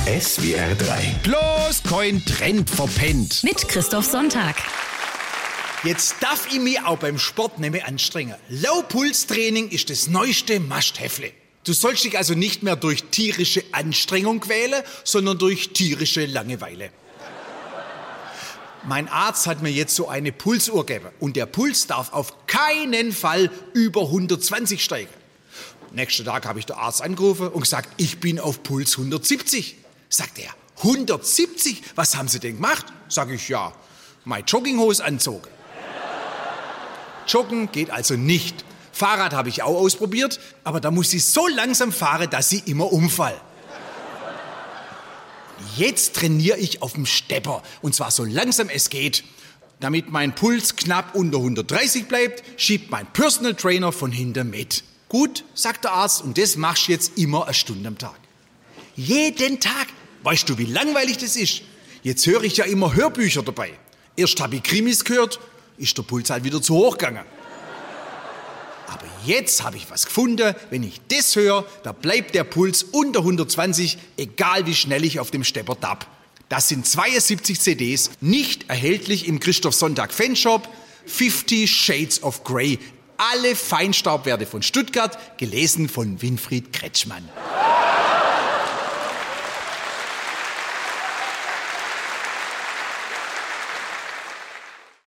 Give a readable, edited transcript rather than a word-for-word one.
SWR 3. Bloß kein Trend verpennt. Mit Christoph Sonntag. Jetzt darf ich mich auch beim Sport nicht mehr anstrengen. Low-Puls-Training ist das neueste Masthäfle. Du sollst dich also nicht mehr durch tierische Anstrengung quälen, sondern durch tierische Langeweile. Mein Arzt hat mir jetzt so eine Pulsuhr gegeben und der Puls darf auf keinen Fall über 120 steigen. Nächsten Tag habe ich den Arzt angerufen und gesagt, ich bin auf Puls 170. Sagt er, 170? Was haben Sie denn gemacht? Sag ich, ja, meine Jogginghose anzogen. Joggen geht also nicht. Fahrrad habe ich auch ausprobiert, aber da muss ich so langsam fahren, dass ich immer umfall. Jetzt trainiere ich auf dem Stepper und zwar so langsam es geht. Damit mein Puls knapp unter 130 bleibt, schiebt mein Personal Trainer von hinten mit. Gut, sagt der Arzt, und das machst du jetzt immer eine Stunde am Tag. Jeden Tag. Weißt du, wie langweilig das ist? Jetzt höre ich ja immer Hörbücher dabei. Erst habe ich Krimis gehört, ist der Puls halt wieder zu hoch gegangen. Aber jetzt habe ich was gefunden, wenn ich das höre, da bleibt der Puls unter 120, egal wie schnell ich auf dem Stepper tapp. Das sind 72 CDs, nicht erhältlich im Christoph Sonntag Fanshop, 50 Shades of Grey. Alle Feinstaubwerte von Stuttgart, gelesen von Winfried Kretschmann.